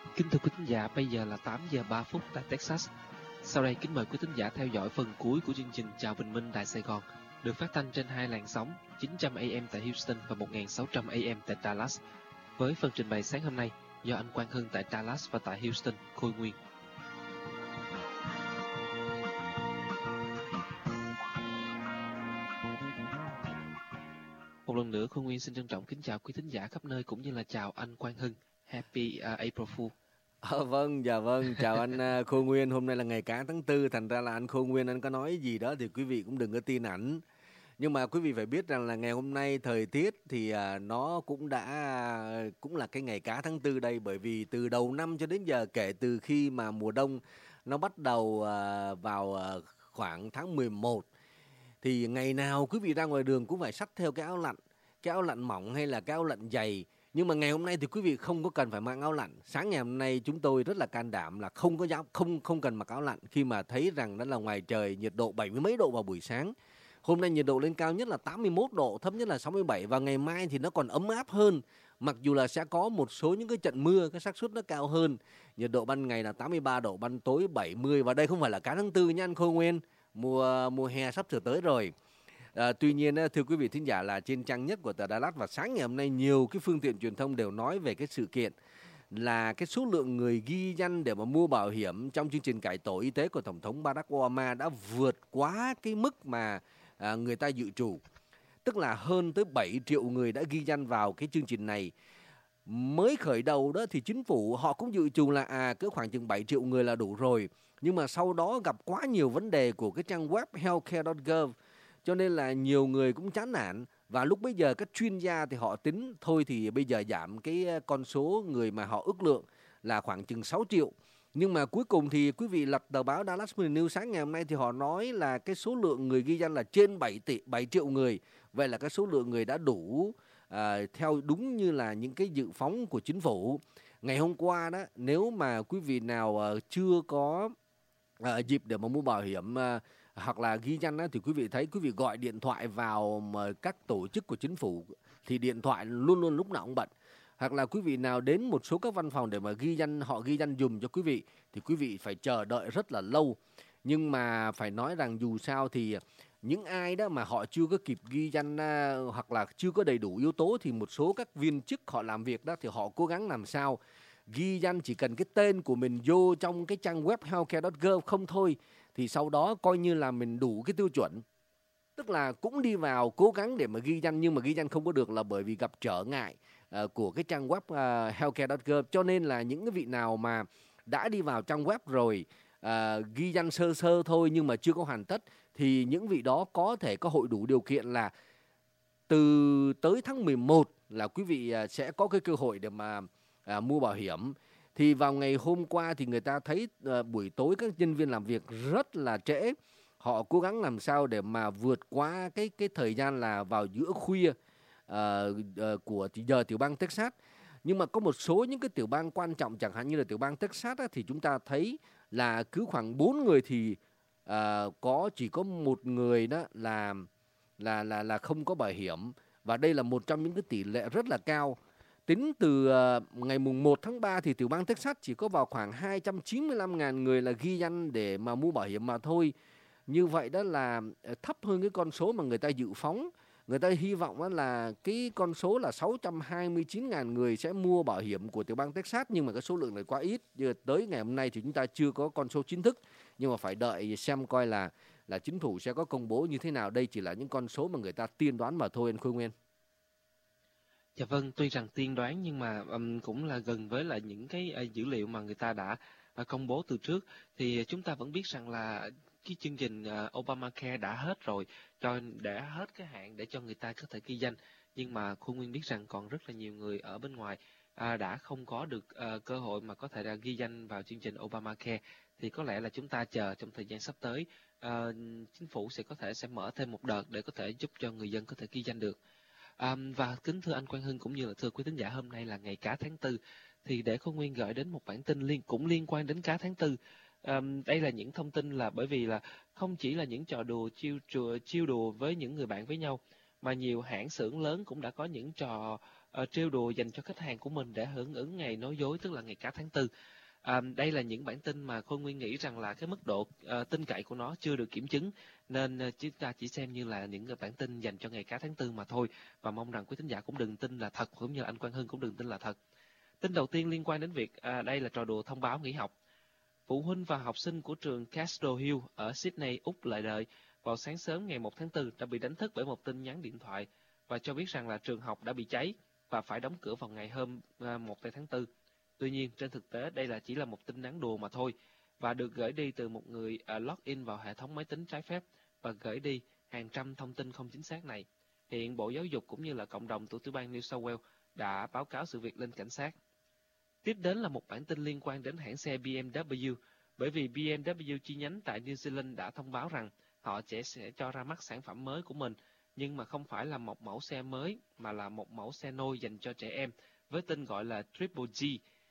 Kính thưa quý thính giả, bây giờ là 8 giờ 3 phút tại Texas. Sau đây kính mời quý thính giả theo dõi phần cuối của chương trình Chào Bình Minh Đài Sài Gòn, được phát thanh trên hai làn sóng 900 AM tại Houston và 1600 AM tại Dallas. Với phần trình bày sáng hôm nay do anh Quang Hưng tại Dallas và tại Houston, Khôi Nguyên. Một lần nữa, Khôi Nguyên xin trân trọng kính chào quý thính giả khắp nơi cũng như là chào anh Quang Hưng. Happy April Fool. Vâng, chào anh Khôi Nguyên. Hôm nay là ngày cả tháng 4, thành ra là anh Khôi Nguyên anh có nói gì đó thì quý vị cũng đừng có tin ảnh. Nhưng mà quý vị phải biết rằng là ngày hôm nay thời tiết thì nó cũng là cái ngày cả tháng 4 đây, bởi vì từ đầu năm cho đến giờ, kể từ khi mà mùa đông nó bắt đầu vào khoảng tháng 11 thì ngày nào quý vị ra ngoài đường cũng phải xách theo cái áo lạnh mỏng hay là cái áo lạnh dày. Nhưng mà ngày hôm nay thì quý vị không có cần phải mang áo lạnh. Sáng ngày hôm nay chúng tôi rất là can đảm là không cần mặc áo lạnh khi mà thấy rằng đó là ngoài trời nhiệt độ 70 mấy độ vào buổi sáng. Hôm nay nhiệt độ lên cao nhất là 81 độ, thấp nhất là 67, và ngày mai thì nó còn ấm áp hơn. Mặc dù là sẽ có một số những cái trận mưa, cái xác suất nó cao hơn. Nhiệt độ ban ngày là 83 độ, ban tối 70, và đây không phải là cả tháng 4 nha anh Khôi Nguyên. Mùa hè sắp sửa tới rồi. Tuy nhiên thưa quý vị thính giả, là trên trang nhất của tờ Dallas và sáng ngày hôm nay nhiều cái phương tiện truyền thông đều nói về cái sự kiện là cái số lượng người ghi danh để mà mua bảo hiểm trong chương trình cải tổ y tế của Tổng thống Barack Obama đã vượt quá cái mức mà người ta dự trù. Tức là hơn tới 7 triệu người đã ghi danh vào cái chương trình này. Mới khởi đầu đó thì chính phủ họ cũng dự trù là cứ khoảng chừng 7 triệu người là đủ rồi. Nhưng mà sau đó gặp quá nhiều vấn đề của cái trang web healthcare.gov, cho nên là nhiều người cũng chán nản. Và lúc bây giờ các chuyên gia thì họ tính thôi thì bây giờ giảm cái con số người mà họ ước lượng là khoảng chừng 6 triệu. Nhưng mà cuối cùng thì quý vị lật tờ báo Dallas Morning News sáng ngày hôm nay thì họ nói là cái số lượng người ghi danh là trên 7 triệu người. Vậy là cái số lượng người đã đủ theo đúng như là những cái dự phóng của chính phủ. Ngày hôm qua đó, nếu mà quý vị nào chưa có dịp để mà mua bảo hiểm hoặc là ghi danh á, thì quý vị thấy quý vị gọi điện thoại vào mà các tổ chức của chính phủ thì điện thoại luôn luôn lúc nào cũng bận. Hoặc là quý vị nào đến một số các văn phòng để mà họ ghi danh dùm cho quý vị thì quý vị phải chờ đợi rất là lâu. Nhưng mà phải nói rằng dù sao thì những ai đó mà họ chưa có kịp ghi danh hoặc là chưa có đầy đủ yếu tố thì một số các viên chức họ làm việc đó thì họ cố gắng làm sao ghi danh chỉ cần cái tên của mình vô trong cái trang web healthcare.gov không thôi, thì sau đó coi như là mình đủ cái tiêu chuẩn. Tức là cũng đi vào cố gắng để mà ghi danh, nhưng mà ghi danh không có được là bởi vì gặp trở ngại của cái trang web healthcare.gov. Cho nên là những cái vị nào mà đã đi vào trang web rồi, ghi danh sơ sơ thôi nhưng mà chưa có hoàn tất, thì những vị đó có thể có hội đủ điều kiện là từ tới tháng 11 là quý vị sẽ có cái cơ hội để mà mua bảo hiểm. Thì vào ngày hôm qua thì người ta thấy buổi tối các nhân viên làm việc rất là trễ. Họ cố gắng làm sao để mà vượt qua cái thời gian là vào giữa khuya của giờ tiểu bang Texas. Nhưng mà có một số những cái tiểu bang quan trọng, chẳng hạn như là tiểu bang Texas á, thì chúng ta thấy là cứ khoảng 4 người thì chỉ có một người đó là không có bảo hiểm. Và đây là một trong những cái tỷ lệ rất là cao. Tính từ ngày mùng 1 tháng 3 thì tiểu bang Texas chỉ có vào khoảng 295.000 người là ghi danh để mà mua bảo hiểm mà thôi. Như vậy đó là thấp hơn cái con số mà người ta dự phóng. Người ta hy vọng là cái con số là 629.000 người sẽ mua bảo hiểm của tiểu bang Texas, nhưng mà cái số lượng này quá ít. Tới ngày hôm nay thì chúng ta chưa có con số chính thức, nhưng mà phải đợi xem coi là chính phủ sẽ có công bố như thế nào. Đây chỉ là những con số mà người ta tiên đoán mà thôi anh Khôi Nguyên. Dạ vâng, tuy rằng tiên đoán nhưng mà cũng là gần với lại những cái dữ liệu mà người ta đã công bố từ trước. Thì chúng ta vẫn biết rằng là cái chương trình Obamacare đã hết rồi, đã hết cái hạn để cho người ta có thể ghi danh. Nhưng mà Khôi Nguyên biết rằng còn rất là nhiều người ở bên ngoài đã không có được cơ hội mà có thể là ghi danh vào chương trình Obamacare. Thì có lẽ là chúng ta chờ trong thời gian sắp tới, chính phủ sẽ mở thêm một đợt để có thể giúp cho người dân có thể ghi danh được. Và kính thưa anh Quang Hưng cũng như là thưa quý thính giả, hôm nay là ngày cá tháng 4, thì để Khôi Nguyên gửi đến một bản tin cũng liên quan đến cá tháng 4. Đây là những thông tin là bởi vì là không chỉ là những trò đùa chiêu đùa với những người bạn với nhau, mà nhiều hãng xưởng lớn cũng đã có những trò trêu đùa dành cho khách hàng của mình để hưởng ứng ngày nói dối, tức là ngày cá tháng 4. Đây là những bản tin mà Khôi Nguyên nghĩ rằng là cái mức độ tin cậy của nó chưa được kiểm chứng, nên chúng ta chỉ xem như là những bản tin dành cho ngày cá tháng 4 mà thôi, và mong rằng quý thính giả cũng đừng tin là thật, cũng như anh Quang Hưng cũng đừng tin là thật. Tin đầu tiên liên quan đến việc đây là trò đùa thông báo nghỉ học. Phụ huynh và học sinh của trường Castro Hill ở Sydney, Úc lợi đợi vào sáng sớm ngày 1 tháng 4 đã bị đánh thức bởi một tin nhắn điện thoại và cho biết rằng là trường học đã bị cháy và phải đóng cửa vào ngày hôm 1 tháng 4. Tuy nhiên, trên thực tế đây là chỉ là một tin nhắn đùa mà thôi và được gửi đi từ một người login vào hệ thống máy tính trái phép và gửi đi hàng trăm thông tin không chính xác này. Hiện Bộ Giáo dục cũng như là cộng đồng của tiểu bang New South Wales đã báo cáo sự việc lên cảnh sát. Tiếp đến là một bản tin liên quan đến hãng xe BMW, bởi vì BMW chi nhánh tại New Zealand đã thông báo rằng họ sẽ cho ra mắt sản phẩm mới của mình, nhưng mà không phải là một mẫu xe mới mà là một mẫu xe nôi dành cho trẻ em với tên gọi là Triple G.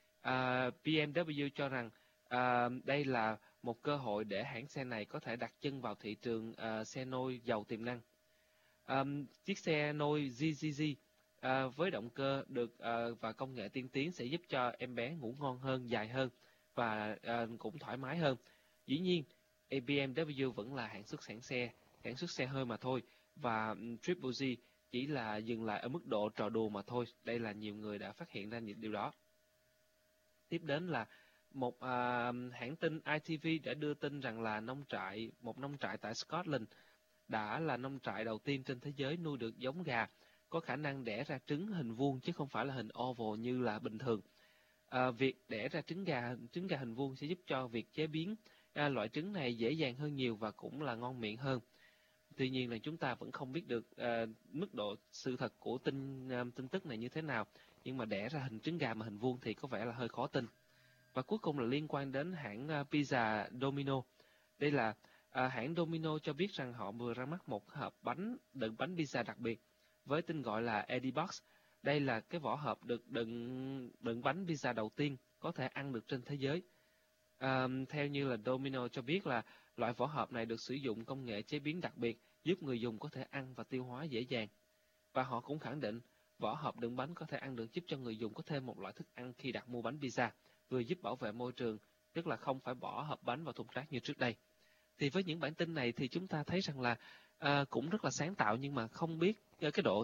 BMW cho rằng đây là một cơ hội để hãng xe này có thể đặt chân vào thị trường xe nôi giàu tiềm năng. Chiếc xe nôi GGG với động cơ và công nghệ tiên tiến sẽ giúp cho em bé ngủ ngon hơn, dài hơn và cũng thoải mái hơn. Dĩ nhiên, BMW vẫn là hãng xuất xe hơi mà thôi, và Triple G chỉ là dừng lại ở mức độ trò đùa mà thôi. Đây là nhiều người đã phát hiện ra những điều đó. Tiếp đến là một hãng tin ITV đã đưa tin rằng là một nông trại tại Scotland đã là nông trại đầu tiên trên thế giới nuôi được giống gà có khả năng đẻ ra trứng hình vuông chứ không phải là hình oval như là bình thường. Việc đẻ ra trứng gà hình vuông sẽ giúp cho việc chế biến loại trứng này dễ dàng hơn nhiều và cũng là ngon miệng hơn. Tuy nhiên là chúng ta vẫn không biết được mức độ sự thật của tin tức này như thế nào, nhưng mà đẻ ra trứng gà mà hình vuông thì có vẻ là hơi khó tin. Và cuối cùng là liên quan đến hãng pizza Domino. Đây là hãng Domino cho biết rằng họ vừa ra mắt một hộp đựng bánh pizza đặc biệt với tên gọi là Eddie Box. Đây là cái vỏ hộp được đựng bánh pizza đầu tiên có thể ăn được trên thế giới. Theo như là Domino cho biết là loại vỏ hộp này được sử dụng công nghệ chế biến đặc biệt giúp người dùng có thể ăn và tiêu hóa dễ dàng. Và họ cũng khẳng định vỏ hộp đựng bánh có thể ăn được giúp cho người dùng có thêm một loại thức ăn khi đặt mua bánh pizza, vừa giúp bảo vệ môi trường, tức là không phải bỏ hộp bánh vào thùng rác như trước đây. Thì với những bản tin này thì chúng ta thấy rằng là cũng rất là sáng tạo, nhưng mà không biết cái độ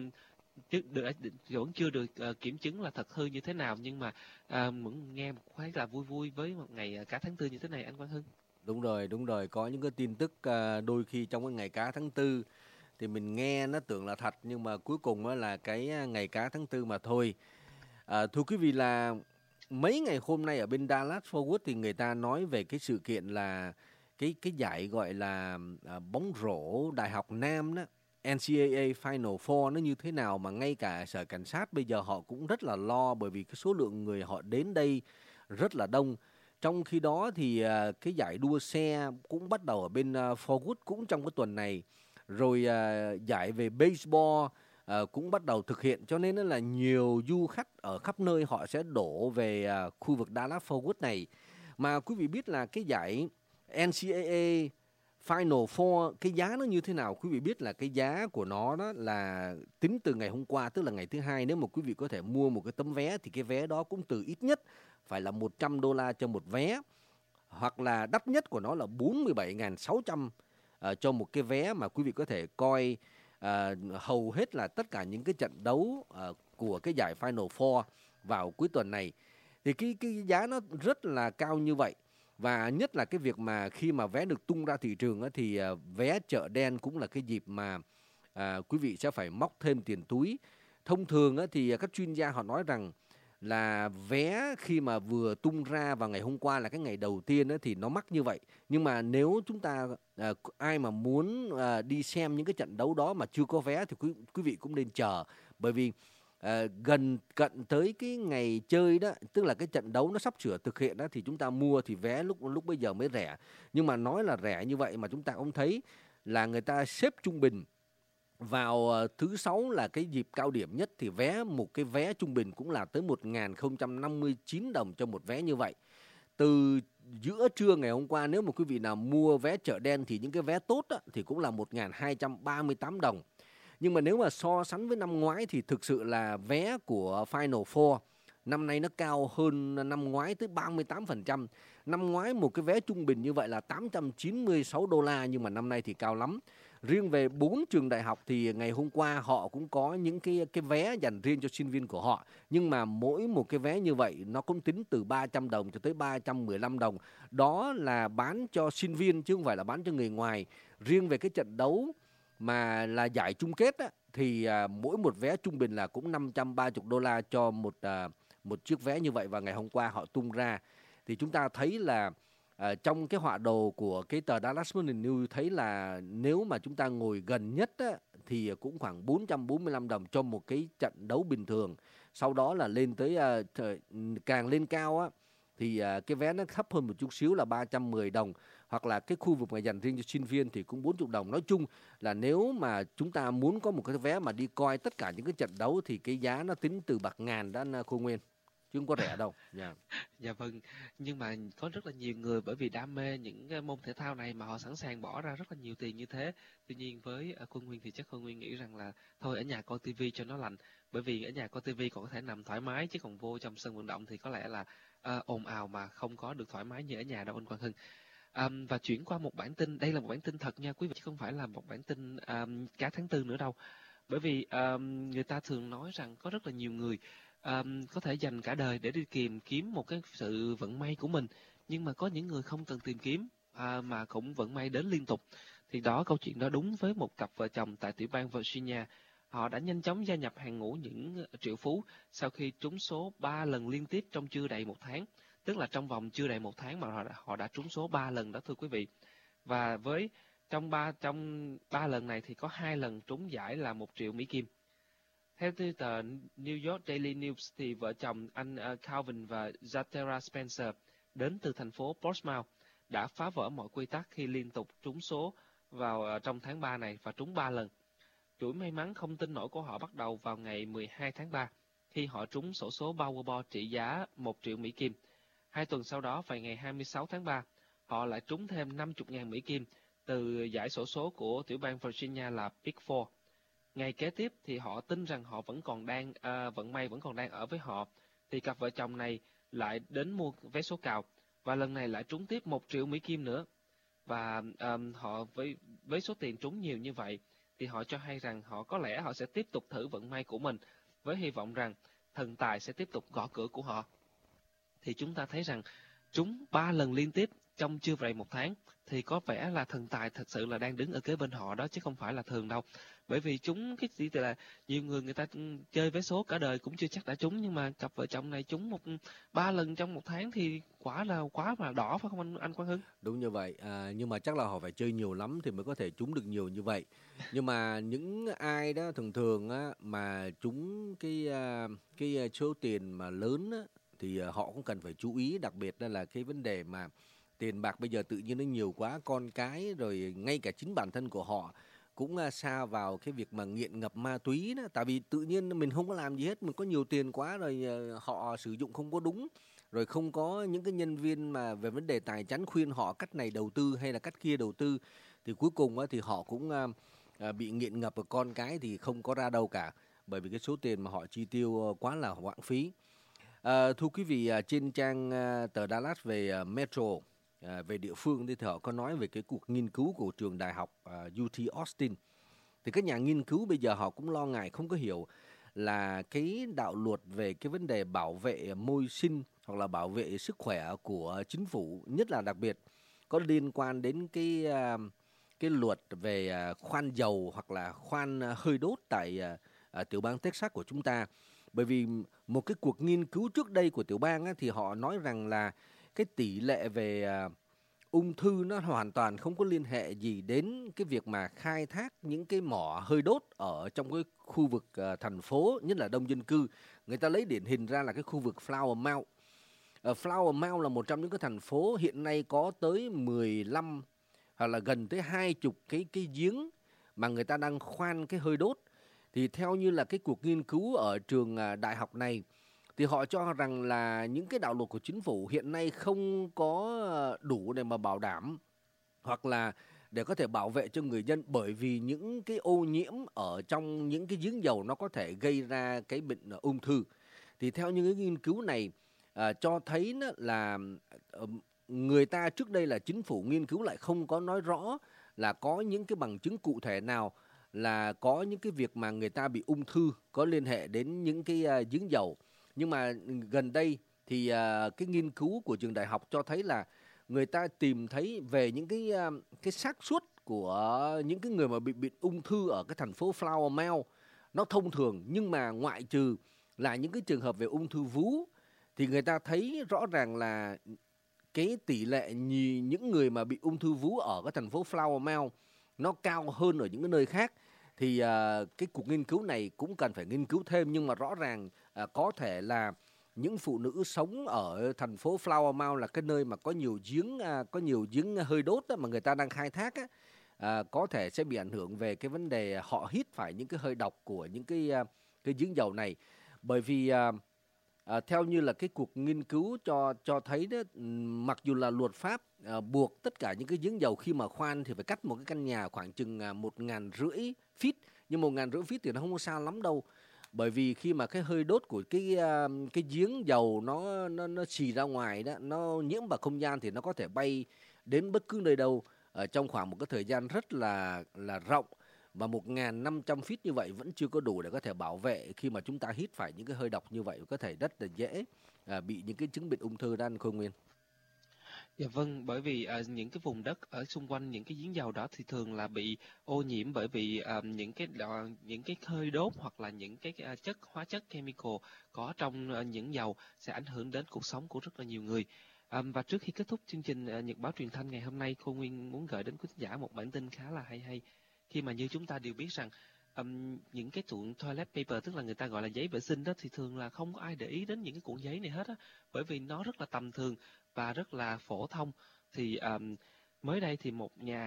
vẫn chưa được kiểm chứng là thật hư như thế nào, nhưng mà vẫn nghe một khá là vui vui với một ngày cá tháng 4 như thế này, anh Quang Hưng. Đúng rồi, có những cái tin tức đôi khi trong cái ngày cá tháng 4 thì mình nghe nó tưởng là thật, nhưng mà cuối cùng là cái ngày cá tháng 4 mà thôi. Thưa quý vị, là mấy ngày hôm nay ở bên Dallas Fort Worth thì người ta nói về cái sự kiện là cái giải gọi là bóng rổ Đại học Nam đó, NCAA Final Four nó như thế nào, mà ngay cả sở cảnh sát bây giờ họ cũng rất là lo, bởi vì cái số lượng người họ đến đây rất là đông. Trong khi đó thì cái giải đua xe cũng bắt đầu ở bên Fort Worth cũng trong cái tuần này. Rồi giải về baseball cũng bắt đầu thực hiện, cho nên là nhiều du khách ở khắp nơi họ sẽ đổ về khu vực Dallas Fort Worth này. Mà quý vị biết là cái giải NCAA Final Four cái giá nó như thế nào? Quý vị biết là cái giá của nó đó là tính từ ngày hôm qua, tức là ngày thứ Hai, nếu mà quý vị có thể mua một cái tấm vé thì cái vé đó cũng từ ít nhất phải là $100 cho một vé, hoặc là đắt nhất của nó là 47.600 cho một cái vé mà quý vị có thể coi hầu hết là tất cả những cái trận đấu của cái giải Final Four vào cuối tuần này. Thì cái giá nó rất là cao như vậy. Và nhất là cái việc mà khi mà vé được tung ra thị trường thì vé chợ đen cũng là cái dịp mà quý vị sẽ phải móc thêm tiền túi. Thông thường thì các chuyên gia họ nói rằng là vé khi mà vừa tung ra vào ngày hôm qua là cái ngày đầu tiên thì nó mắc như vậy. Nhưng mà nếu chúng ta ai mà muốn đi xem những cái trận đấu đó mà chưa có vé thì quý vị cũng nên chờ, bởi vì gần cận tới cái ngày chơi đó, tức là cái trận đấu nó sắp sửa thực hiện đó, thì chúng ta mua thì vé lúc bây giờ mới rẻ. Nhưng mà nói là rẻ như vậy mà chúng ta cũng thấy là người ta xếp trung bình vào thứ Sáu là cái dịp cao điểm nhất thì một cái vé trung bình cũng là tới 1.059 đồng cho một vé như vậy. Từ giữa trưa ngày hôm qua, nếu mà quý vị nào mua vé chợ đen thì những cái vé tốt thì cũng là 1.238 đồng. Nhưng mà nếu mà so sánh với năm ngoái thì thực sự là vé của Final Four năm nay nó cao hơn năm ngoái tới 38%. Năm ngoái một cái vé trung bình như vậy là $896, nhưng mà năm nay thì cao lắm. Riêng về 4 trường đại học thì ngày hôm qua họ cũng có những cái vé dành riêng cho sinh viên của họ. Nhưng mà mỗi một cái vé như vậy nó cũng tính từ 300 đồng cho tới 315 đồng. Đó là bán cho sinh viên chứ không phải là bán cho người ngoài. Riêng về cái trận đấu mà là giải chung kết á, thì mỗi một vé trung bình là cũng $530 cho một chiếc vé như vậy. Và ngày hôm qua họ tung ra thì chúng ta thấy là trong cái họa đồ của cái tờ Dallas Morning News thấy là nếu mà chúng ta ngồi gần nhất á, thì cũng khoảng 445 đồng cho một cái trận đấu bình thường. Sau đó là lên tới càng lên cao á, thì cái vé nó thấp hơn một chút xíu là 310 đồng. Hoặc là cái khu vực mà dành riêng cho sinh viên thì cũng 40 đồng. Nói chung là nếu mà chúng ta muốn có một cái vé mà đi coi tất cả những cái trận đấu thì cái giá nó tính từ bạc ngàn đó anh Khôi Nguyên, chứ không có rẻ đâu. Yeah. Dạ vâng, nhưng mà có rất là nhiều người bởi vì đam mê những cái môn thể thao này mà họ sẵn sàng bỏ ra rất là nhiều tiền như thế. Tuy nhiên với Quân Nguyên thì chắc Quân Nguyên nghĩ rằng là thôi ở nhà coi tivi cho nó lành, bởi vì ở nhà coi tivi còn có thể nằm thoải mái, chứ còn vô trong sân vận động thì có lẽ là ồn ào mà không có được thoải mái như ở nhà đâu anh Quang Hưng. Và chuyển qua một bản tin, đây là một bản tin thật nha quý vị, chứ không phải là một bản tin cá tháng tư nữa đâu. Bởi vì người ta thường nói rằng có rất là nhiều người có thể dành cả đời để đi tìm kiếm một cái sự vận may của mình, nhưng mà có những người không cần tìm kiếm mà cũng vận may đến liên tục. Thì câu chuyện đó đúng với một cặp vợ chồng tại tiểu bang Virginia. Họ đã nhanh chóng gia nhập hàng ngũ những triệu phú sau khi trúng số 3 lần liên tiếp trong chưa đầy một tháng. Tức là trong vòng chưa đầy một tháng mà họ đã trúng số 3 lần đó thưa quý vị. Và trong 3 lần này thì có 2 lần trúng giải là 1 triệu Mỹ Kim. Theo tờ New York Daily News thì vợ chồng anh Calvin và Zatera Spencer đến từ thành phố Portsmouth đã phá vỡ mọi quy tắc khi liên tục trúng số vào trong tháng 3 này và trúng 3 lần. Chuỗi may mắn không tin nổi của họ bắt đầu vào ngày 12 tháng 3 khi họ trúng xổ số Powerball trị giá 1 triệu Mỹ Kim. 2 tuần sau đó, vào ngày 26 tháng 3, họ lại trúng thêm 50.000 Mỹ Kim từ giải xổ số của tiểu bang Virginia là Big Four. Ngày kế tiếp thì họ tin rằng họ vẫn còn đang vận may vẫn còn đang ở với họ, thì cặp vợ chồng này lại đến mua vé số cào và lần này lại trúng tiếp 1 triệu Mỹ Kim nữa. Và họ với số tiền trúng nhiều như vậy thì họ cho hay rằng có lẽ họ sẽ tiếp tục thử vận may của mình với hy vọng rằng thần tài sẽ tiếp tục gõ cửa của họ. Thì chúng ta thấy rằng trúng 3 lần liên tiếp trong chưa đầy một tháng thì có vẻ là thần tài thật sự là đang đứng ở kế bên họ đó, chứ không phải là thường đâu. Bởi vì trúng cái gì là nhiều người ta chơi vé số cả đời cũng chưa chắc đã trúng, nhưng mà cặp vợ chồng này trúng 3 lần trong một tháng thì quá mà đỏ, phải không anh Quang Hưng? Đúng như vậy, nhưng mà chắc là họ phải chơi nhiều lắm thì mới có thể trúng được nhiều như vậy. Nhưng mà những ai đó thường á, mà trúng cái số tiền mà lớn á, thì họ cũng cần phải chú ý, đặc biệt là cái vấn đề mà tiền bạc bây giờ tự nhiên nó nhiều quá, con cái rồi ngay cả chính bản thân của họ cũng sa vào cái việc mà nghiện ngập ma túy đó. Tại vì tự nhiên mình không có làm gì hết, mình có nhiều tiền quá rồi họ sử dụng không có đúng, rồi không có những cái nhân viên mà về vấn đề tài chính khuyên họ cách này đầu tư hay là cách kia đầu tư, thì cuối cùng thì họ cũng bị nghiện ngập, và con cái thì không có ra đâu cả, bởi vì cái số tiền mà họ chi tiêu quá là hoang phí. Thưa quý vị, trên trang tờ Dallas về Metro, về địa phương thì họ có nói về cái cuộc nghiên cứu của trường đại học UT Austin. Thì các nhà nghiên cứu bây giờ họ cũng lo ngại không có hiểu là cái đạo luật về cái vấn đề bảo vệ môi sinh hoặc là bảo vệ sức khỏe của chính phủ, nhất là đặc biệt có liên quan đến cái luật về khoan dầu hoặc là khoan hơi đốt tại tiểu bang Texas của chúng ta. Bởi vì một cái cuộc nghiên cứu trước đây của tiểu bang thì họ nói rằng là cái tỷ lệ về ung thư nó hoàn toàn không có liên hệ gì đến cái việc mà khai thác những cái mỏ hơi đốt ở trong cái khu vực thành phố, nhất là đông dân cư. Người ta lấy điển hình ra là cái khu vực Flower Mound. Flower Mound là một trong những cái thành phố hiện nay có tới 15 hoặc là gần tới 20 cái giếng mà người ta đang khoan cái hơi đốt. Thì theo như là cái cuộc nghiên cứu ở trường đại học này, thì họ cho rằng là những cái đạo luật của chính phủ hiện nay không có đủ để mà bảo đảm hoặc là để có thể bảo vệ cho người dân, bởi vì những cái ô nhiễm ở trong những cái giếng dầu nó có thể gây ra cái bệnh ung thư. Thì theo những cái nghiên cứu này cho thấy đó là người ta trước đây là chính phủ nghiên cứu lại không có nói rõ là có những cái bằng chứng cụ thể nào là có những cái việc mà người ta bị ung thư có liên hệ đến những cái giếng dầu. Nhưng mà gần đây thì cái nghiên cứu của trường đại học cho thấy là người ta tìm thấy về những cái xác suất của những cái người mà bị ung thư ở cái thành phố Flower Mill nó thông thường, nhưng mà ngoại trừ là những cái trường hợp về ung thư vú thì người ta thấy rõ ràng là cái tỷ lệ những người mà bị ung thư vú ở cái thành phố Flower Mill nó cao hơn ở những cái nơi khác. Thì cái cuộc nghiên cứu này cũng cần phải nghiên cứu thêm, nhưng mà rõ ràng có thể là những phụ nữ sống ở thành phố Flower Mill là cái nơi mà có nhiều giếng hơi đốt đó, mà người ta đang khai thác á, có thể sẽ bị ảnh hưởng về cái vấn đề họ hít phải những cái hơi độc của những cái giếng dầu này. Bởi vì theo như là cái cuộc nghiên cứu cho thấy đó, mặc dù là luật pháp buộc tất cả những cái giếng dầu khi mà khoan thì phải cắt một cái căn nhà khoảng chừng 1.500 feet, nhưng 1.500 feet thì nó không có xa lắm đâu. Bởi vì khi mà cái hơi đốt của cái giếng dầu nó xì ra ngoài đó, nó nhiễm vào không gian thì nó có thể bay đến bất cứ nơi đâu trong khoảng một cái thời gian rất là rộng. Và 1.500 feet như vậy vẫn chưa có đủ để có thể bảo vệ khi mà chúng ta hít phải những cái hơi độc như vậy, có thể rất là dễ bị những cái chứng bệnh ung thư đó, anh Khôi Nguyên. Dạ vâng, bởi vì những cái vùng đất ở xung quanh những cái giếng dầu đó thì thường là bị ô nhiễm bởi vì những cái hơi đốt hoặc là những cái chất hóa chất chemical có trong những dầu sẽ ảnh hưởng đến cuộc sống của rất là nhiều người. Và trước khi kết thúc chương trình Nhật báo truyền thanh ngày hôm nay, Khôi Nguyên muốn gửi đến quý khán giả một bản tin khá là hay. Khi mà như chúng ta đều biết rằng những cái cuộn toilet paper, tức là người ta gọi là giấy vệ sinh đó, thì thường là không có ai để ý đến những cái cuộn giấy này hết á, bởi vì nó rất là tầm thường và rất là phổ thông. Thì mới đây thì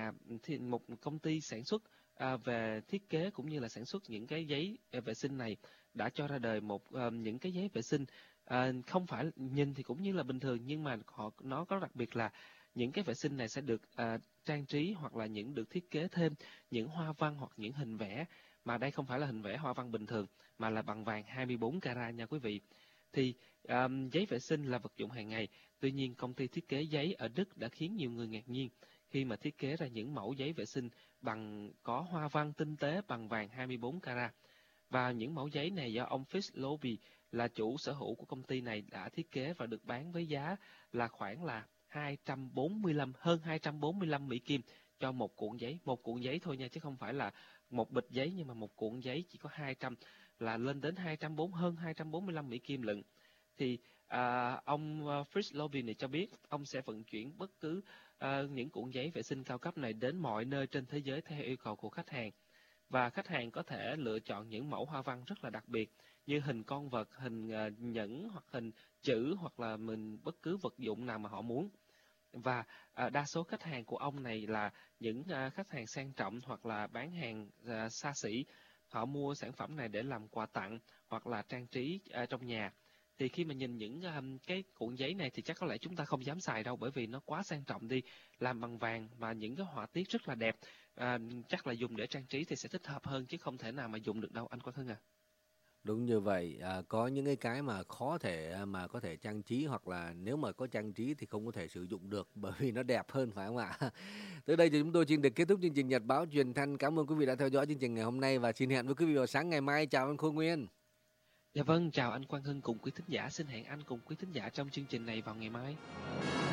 một công ty sản xuất về thiết kế cũng như là sản xuất những cái giấy vệ sinh này đã cho ra đời những cái giấy vệ sinh không phải nhìn thì cũng như là bình thường, nhưng mà nó có đặc biệt là những cái vệ sinh này sẽ được trang trí hoặc là được thiết kế thêm những hoa văn hoặc những hình vẽ, mà đây không phải là hình vẽ hoa văn bình thường mà là bằng vàng 24 carat nha quý vị. Thì giấy vệ sinh là vật dụng hàng ngày, tuy nhiên công ty thiết kế giấy ở Đức đã khiến nhiều người ngạc nhiên khi mà thiết kế ra những mẫu giấy vệ sinh có hoa văn tinh tế bằng vàng 24 carat. Và những mẫu giấy này do ông Fritz Lobby là chủ sở hữu của công ty này đã thiết kế và được bán với giá là khoảng là hơn 245 Mỹ Kim cho một cuộn giấy thôi nha, chứ không phải là một bịch giấy, nhưng mà một cuộn giấy chỉ có 200 là lên đến hơn 245 Mỹ Kim lận. Thì ông Fritz Lobby này cho biết ông sẽ vận chuyển bất cứ những cuộn giấy vệ sinh cao cấp này đến mọi nơi trên thế giới theo yêu cầu của khách hàng. Và khách hàng có thể lựa chọn những mẫu hoa văn rất là đặc biệt như hình con vật, hình nhẫn hoặc hình chữ, hoặc là bất cứ vật dụng nào mà họ muốn. Và đa số khách hàng của ông này là những khách hàng sang trọng hoặc là bán hàng xa xỉ. Họ mua sản phẩm này để làm quà tặng hoặc là trang trí trong nhà. Thì khi mà nhìn những cái cuộn giấy này thì chắc có lẽ chúng ta không dám xài đâu, bởi vì nó quá sang trọng đi, làm bằng vàng và những cái họa tiết rất là đẹp. Chắc là dùng để trang trí thì sẽ thích hợp hơn, chứ không thể nào mà dùng được đâu anh Quang Hưng à. Đúng như vậy, có những cái mà khó thể mà có thể trang trí, hoặc là nếu mà có trang trí thì không có thể sử dụng được bởi vì nó đẹp hơn, phải không ạ? Tới đây thì chúng tôi xin được kết thúc chương trình Nhật báo truyền thanh. Cảm ơn quý vị đã theo dõi chương trình ngày hôm nay và xin hẹn với quý vị vào sáng ngày mai. Chào anh Khôi Nguyên. Dạ vâng, chào anh Quang Hưng cùng quý thính giả. Xin hẹn anh cùng quý thính giả trong chương trình này vào ngày mai.